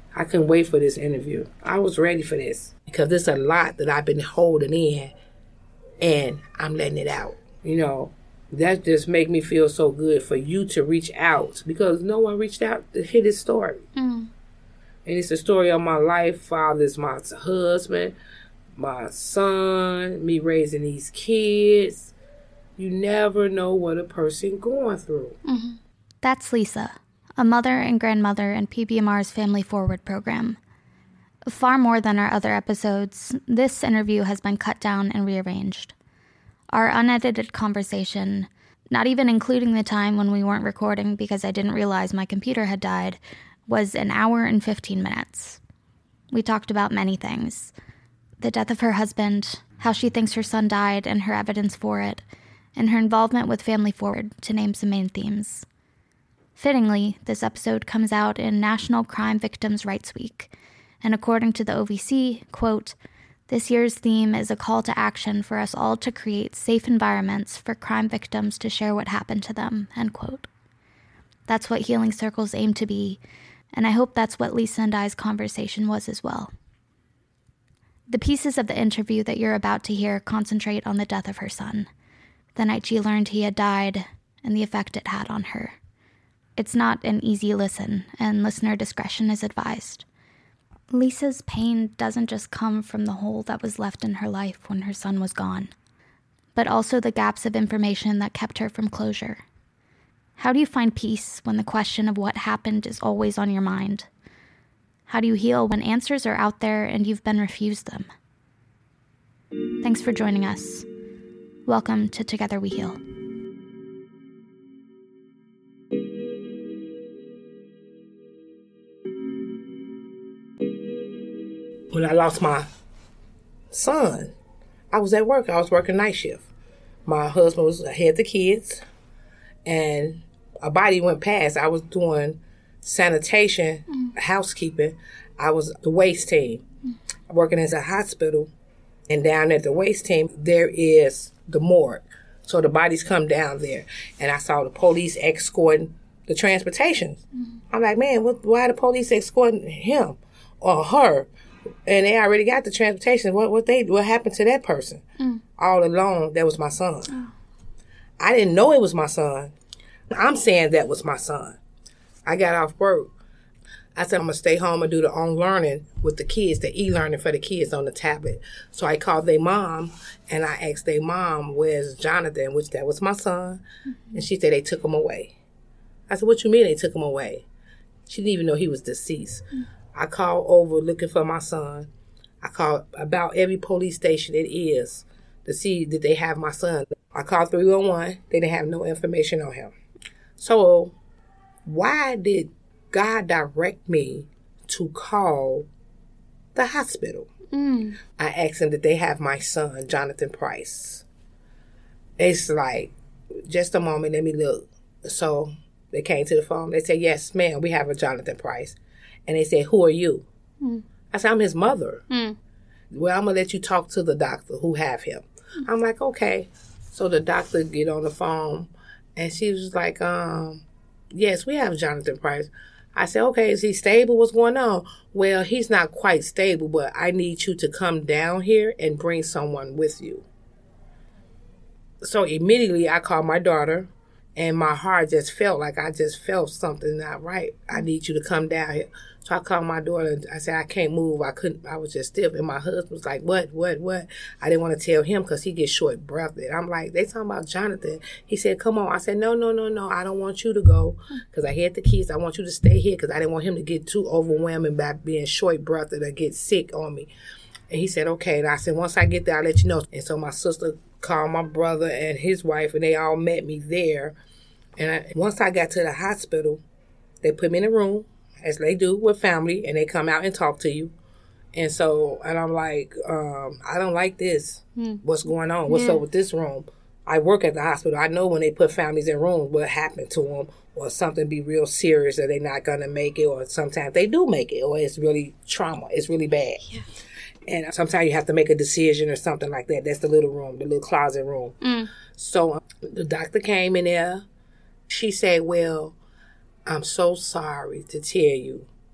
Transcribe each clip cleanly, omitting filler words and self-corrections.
I couldn't wait for this interview. I was ready for this because there's a lot that I've been holding in and I'm letting it out. You know, that just make me feel so good for you to reach out because no one reached out to hear this story. And it's the story of my life. Father's my husband, my son, me raising these kids. You never know what a person going through. That's Lisa, a mother and grandmother in PBMR's Family Forward program. Far more than our other episodes, this interview has been cut down and rearranged. Our unedited conversation, not even including the time when we weren't recording because I didn't realize my computer had died, was an hour and 15 minutes. We talked about many things. The death of her husband, how she thinks her son died and her evidence for it, and her involvement with Family Forward, to name some main themes. Fittingly, this episode comes out in National Crime Victims' Rights Week, and according to the OVC, quote, "This year's theme is a call to action for us all to create safe environments for crime victims to share what happened to them," end quote. That's what Healing Circles aim to be, and I hope that's what Lisa and I's conversation was as well. The pieces of the interview that you're about to hear concentrate on the death of her son, the night she learned he had died, and the effect it had on her. It's not an easy listen, and listener discretion is advised. Lisa's pain doesn't just come from the hole that was left in her life when her son was gone, but also the gaps of information that kept her from closure. How do you find peace when the question of what happened is always on your mind? How do you heal when answers are out there and you've been refused them? Thanks for joining us. Welcome to Together We Heal. When I lost my son, I was at work. I was working night shift. My husband had the kids, and a body went past. I was doing sanitation, housekeeping. I was the waste team, working as a hospital. And down at the waste team, there is the morgue. So the bodies come down there. And I saw the police escorting the transportation. I'm like, man, why are the police escorting him or her? And they already got the transportation. What happened to that person? All along, that was my son. I didn't know it was my son. I'm saying that was my son. I got off work. I said, I'm going to stay home and do the own learning with the kids, the e-learning for the kids on the tablet. So I called their mom, and I asked their mom, where's Jonathan, which that was my son. And she said they took him away. I said, what you mean they took him away? She didn't even know he was deceased. I called over looking for my son. I called about every police station it is to see that they have my son. I called 311. They didn't have no information on him. So why did God direct me to call the hospital? I asked them that they have my son, Jonathan Price. It's like, just a moment, let me look. So they came to the phone. They said, yes, ma'am, we have a Jonathan Price. And they said, who are you? I said, I'm his mother. Well, I'm going to let you talk to the doctor who have him. I'm like, okay. So the doctor get on the phone, and she was like, yes, we have Jonathan Price. I said, okay, is he stable? What's going on? Well, he's not quite stable, but I need you to come down here and bring someone with you. So immediately I called my daughter, and my heart just felt like I just felt something not right. I need you to come down here. So I called my daughter, and I said, I can't move. I was just stiff. And my husband was like, what? I didn't want to tell him because he gets short-breathed. I'm like, they talking about Jonathan. He said, come on. I said, no. I don't want you to go because I had the kids. I want you to stay here because I didn't want him to get too overwhelming by being short-breathed or get sick on me. And he said, okay. And I said, once I get there, I'll let you know. And so my sister called my brother and his wife, and they all met me there. And once I got to the hospital, they put me in a room, as they do with family, and they come out and talk to you. And I'm like, I don't like this. What's going on? What's up with this room? I work at the hospital. I know when they put families in rooms, what happened to them, or something be real serious, or they're not going to make it, or sometimes they do make it, or it's really trauma. It's really bad. Yeah. And sometimes you have to make a decision or something like that. That's the little room, the little closet room. So the doctor came in there. She said, well, I'm so sorry to tell you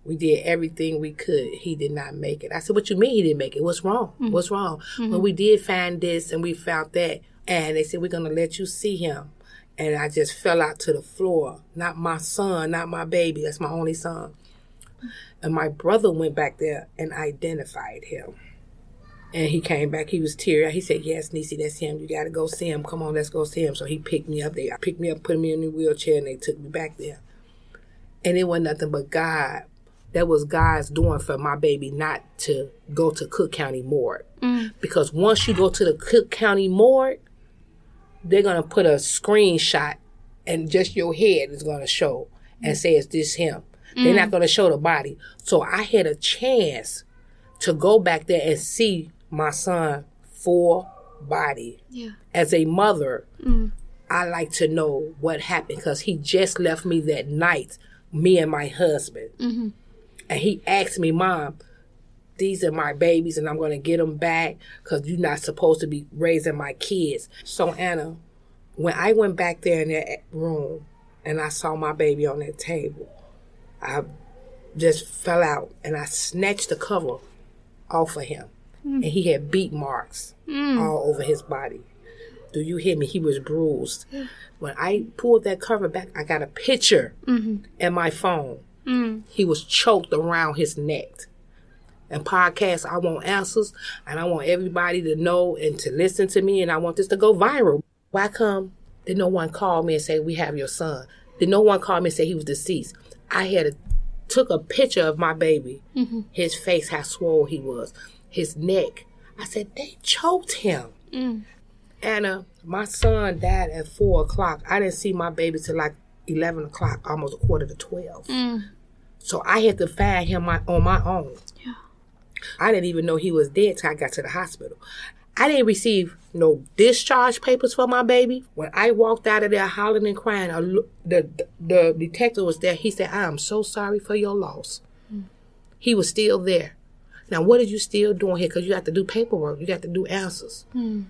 We did everything we could. He did not make it. I said, what you mean he didn't make it? What's wrong? Mm-hmm. What's wrong? Mm-hmm. Well, we did find this and we found that. And they said, we're going to let you see him. And I just fell out to the floor. Not my son, not my baby. That's my only son. And my brother went back there and identified him. And he came back. He was teary-eyed. He said, yes, Niecy, that's him. You got to go see him. Come on, let's go see him. So he picked me up. They picked me up, put me in the wheelchair, and they took me back there. And it wasn't nothing but God. That was God's doing for my baby not to go to Cook County Morgue. Mm. Because once you go to the Cook County Morgue, they're going to put a screenshot and just your head is going to show and say, is this him? Mm. They're not going to show the body. So I had a chance to go back there and see my son full body. Yeah. As a mother, I like to know what happened because he just left me that night, me and my husband. Mm-hmm. And he asked me, Mom, these are my babies and I'm going to get them back because you're not supposed to be raising my kids. So, Anna, when I went back there in that room and I saw my baby on that table, I just fell out and I snatched the cover off of him. And he had beat marks all over his body. Do you hear me? He was bruised. When I pulled that cover back, I got a picture in my phone. He was choked around his neck. And podcast, I want answers, and I want everybody to know and to listen to me, and I want this to go viral. Why come did no one call me and say, we have your son? Did no one call me and say he was deceased? I took a picture of my baby, his face, how swole he was, his neck. I said, they choked him. Anna, my son died at 4 o'clock. I didn't see my baby till like 11 o'clock, almost 11:45. So I had to find him on my own. Yeah. I didn't even know he was dead till I got to the hospital. I didn't receive no discharge papers for my baby. When I walked out of there hollering and crying, the detective was there. He said, I am so sorry for your loss. He was still there. Now, what are you still doing here? Because you have to do paperwork. You got to do answers.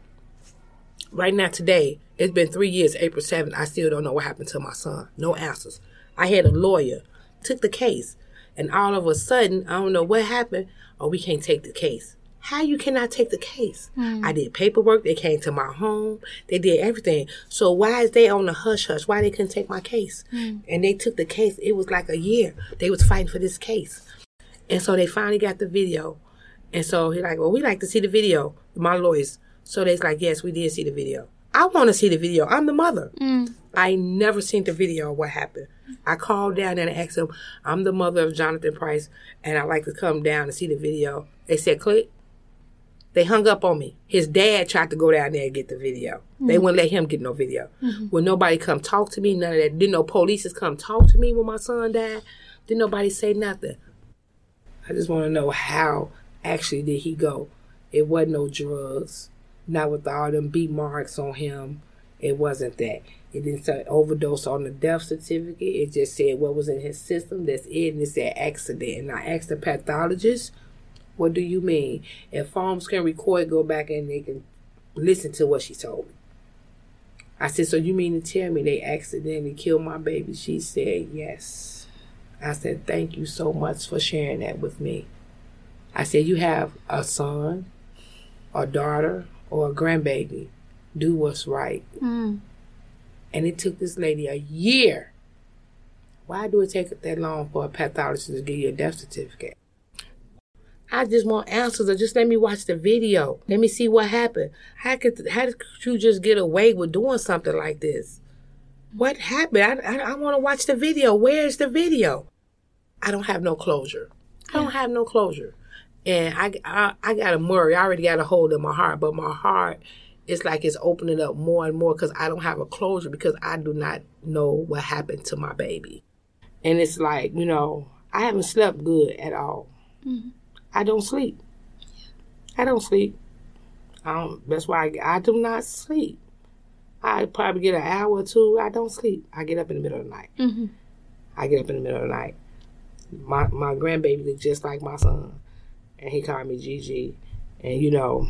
Right now, today, it's been 3 years, April 7th. I still don't know what happened to my son. No answers. I had a lawyer, took the case, and all of a sudden, I don't know what happened. Oh, we can't take the case. How you cannot take the case? I did paperwork. They came to my home. They did everything. So why is they on the hush-hush? Why they couldn't take my case? And they took the case. It was like a year. They was fighting for this case. And so they finally got the video. And so he's like, well, we like to see the video, my lawyers. So they's like, yes, we did see the video. I want to see the video. I'm the mother. I never seen the video of what happened. I called down there and asked them, I'm the mother of Jonathan Price, and I'd like to come down and see the video. They said, click. They hung up on me. His dad tried to go down there and get the video. They wouldn't let him get no video. When nobody come talk to me, none of that. Didn't no police come talk to me when my son died. Didn't nobody say nothing. I just want to know how actually did he go. It wasn't no drugs. Not with all them beat marks on him. It wasn't that. It didn't say overdose on the death certificate. It just said what was in his system. That's it. And it said accident. And I asked the pathologist, what do you mean? If phones can record, go back and they can listen to what she told me. I said, so you mean to tell me they accidentally killed my baby? She said, yes. I said, thank you so much for sharing that with me. I said, you have a son, a daughter, or a grandbaby. Do what's right. And it took this lady a year. Why do it take that long for a pathologist to give you a death certificate? I just want answers, or just let me watch the video. Let me see what happened. How could you just get away with doing something like this? What happened? I want to watch the video. Where's the video? I don't have no closure. I don't have no closure. And I got to worry. I already got a hold in my heart, but my heart is like it's opening up more and more because I don't have a closure because I do not know what happened to my baby. And it's like, I haven't slept good at all. I don't sleep. I don't sleep. That's why I do not sleep. I probably get an hour or two. I don't sleep. I get up in the middle of the night. I get up in the middle of the night. My grandbaby looks just like my son. And he called me Gigi. And,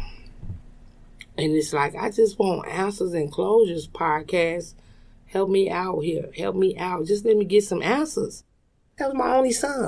and it's like, I just want answers and closures, podcast. Help me out here. Help me out. Just let me get some answers. That was my only son.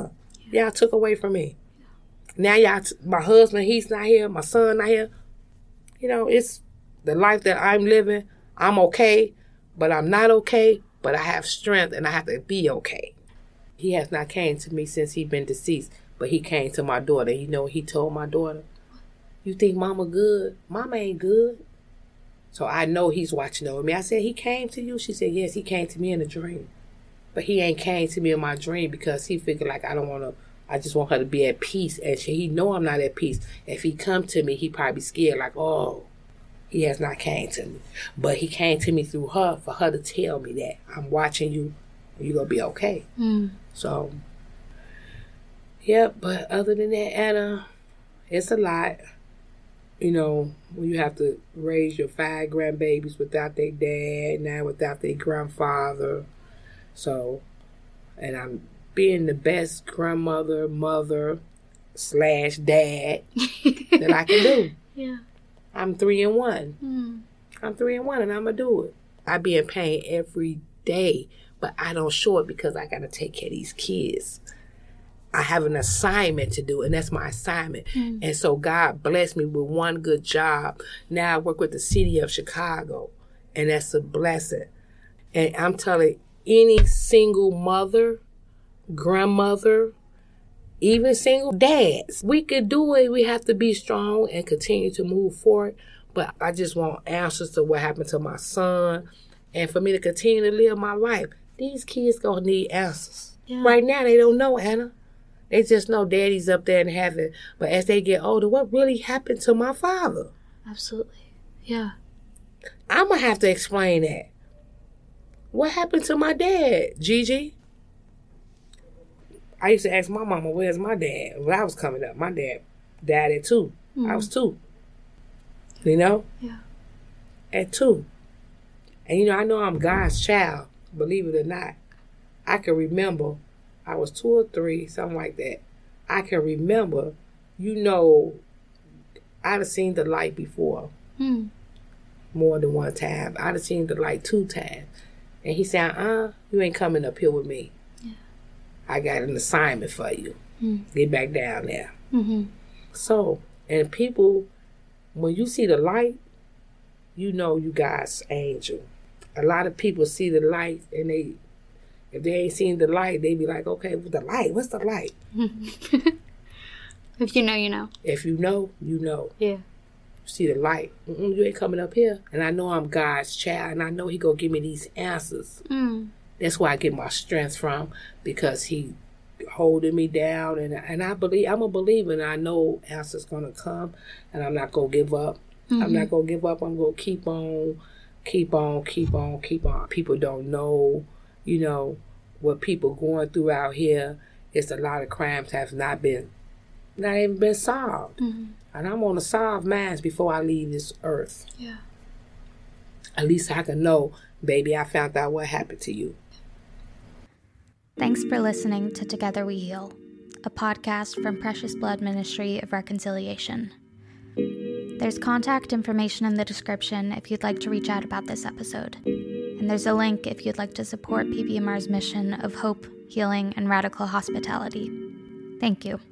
Y'all took away from me. Now my husband, he's not here. My son not here. You know, it's the life that I'm living. I'm okay, but I'm not okay. But I have strength, and I have to be okay. He has not came to me since he's been deceased, but he came to my daughter. You know, he told my daughter, "You think Mama good? Mama ain't good." So I know he's watching over me. I said, "He came to you?" She said, "Yes, he came to me in a dream. But he ain't came to me in my dream because he figured like I just want her to be at peace. And he know I'm not at peace. If he come to me, he probably be scared like, oh, he has not came to me. But he came to me through her for her to tell me that I'm watching you and you're going to be okay." So, yeah, but other than that, Anna, it's a lot. You know, when you have to raise your 5 grandbabies without their dad, now without their grandfather. So, and I'm being the best grandmother, mother / dad that I can do. Yeah. I'm 3-in-1. I'm 3-in-1 and I'm going to do it. I be in pain every day, but I don't show it because I got to take care of these kids. I have an assignment to do, and that's my assignment. And so God blessed me with one good job. Now I work with the city of Chicago, and that's a blessing. And I'm telling any single mother, grandmother, even single dads, we could do it. We have to be strong and continue to move forward. But I just want answers to what happened to my son and for me to continue to live my life. These kids going to need answers. Yeah. Right now, they don't know, Anna. They just know daddy's up there in heaven. But as they get older, what really happened to my father? Absolutely. Yeah. I'm going to have to explain that. What happened to my dad, Gigi? I used to ask my mama, where's my dad? When I was coming up, my dad died at 2. I was 2. You know? Yeah. At 2. And you know, I know I'm God's child, believe it or not. I can remember, I was 2 or 3, something like that. I can remember, you know, I'd have seen the light before. More than one time. I'd have seen the light 2 times. And he said, you ain't coming up here with me. Yeah. I got an assignment for you. Get back down there. So, and people, when you see the light, you know you God's angel. A lot of people see the light, and if they ain't seen the light, they be like, okay, the light, what's the light? If you know, you know. If you know, you know. Yeah. See the light. You ain't coming up here. And I know I'm God's child, and I know he gonna give me these answers. That's where I get my strength from, because he holding me down, and I believe, I'm a believer, and I know answers gonna come, and I'm not gonna give up. I'm not gonna give up. I'm gonna keep on. People don't know, you know, what people going through out here. It's a lot of crimes have not even been solved. And I'm going to solve mine before I leave this earth. Yeah. At least I can know, baby, I found out what happened to you. Thanks for listening to Together We Heal, a podcast from Precious Blood Ministry of Reconciliation. There's contact information in the description if you'd like to reach out about this episode. And there's a link if you'd like to support PBMR's mission of hope, healing, and radical hospitality. Thank you.